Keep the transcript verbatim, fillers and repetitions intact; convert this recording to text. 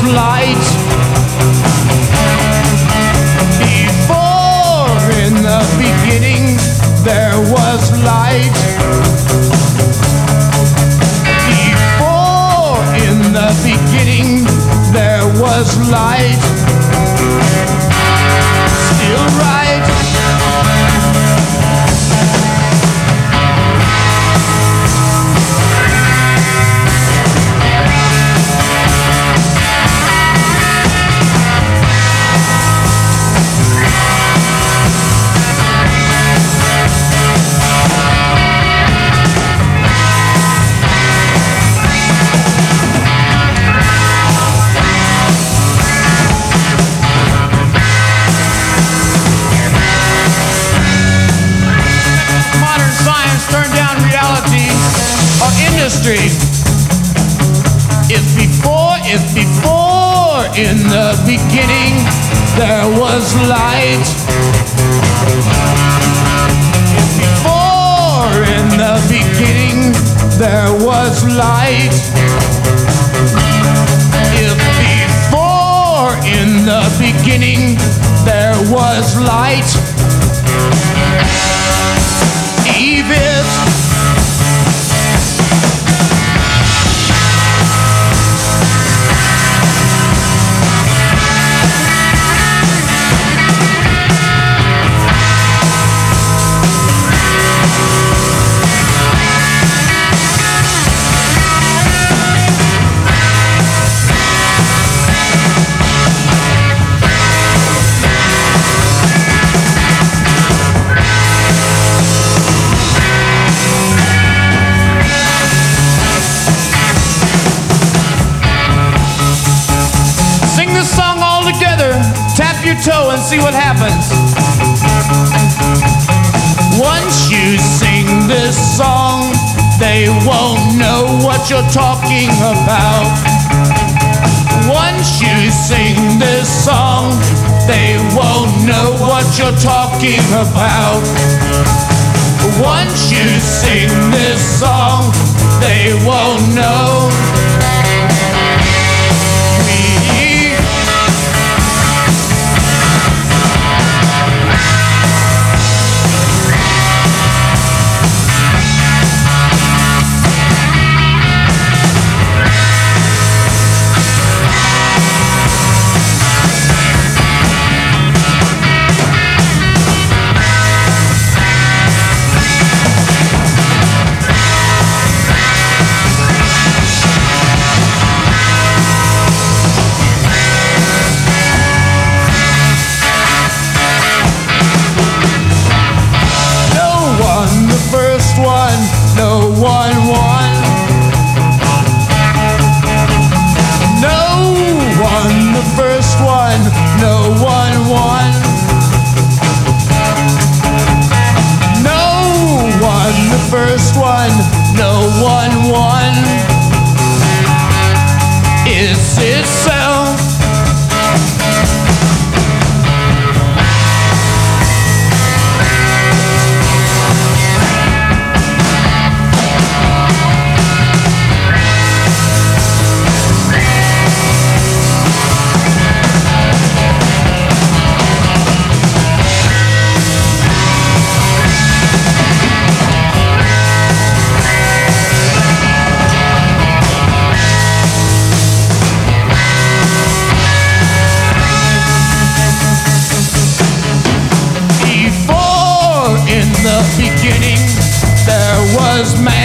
light. Before in the beginning there was light. Before in the beginning there was light. Still right. Industry. If before, if before in the beginning there was light. If before in the beginning there was light. If before in the beginning there was light. Eve is toe and see what happens. Once you sing this song, they won't know what you're talking about. Once you sing this song, they won't know what you're talking about. Once you sing this song, they won't know. First one, no one won. It's itself. Beginning there was man.